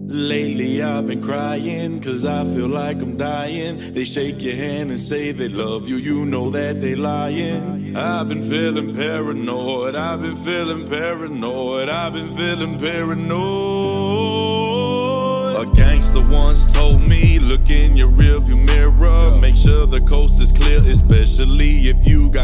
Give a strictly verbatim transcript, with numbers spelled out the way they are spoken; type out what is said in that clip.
Lately I've been crying, cause I feel like I'm dying. They shake your hand and say they love you, you know that they lying. I've been feeling paranoid, I've been feeling paranoid, I've been feeling paranoid. A gangster once told me, look in your rearview mirror, make sure the coast is clear, especially if you got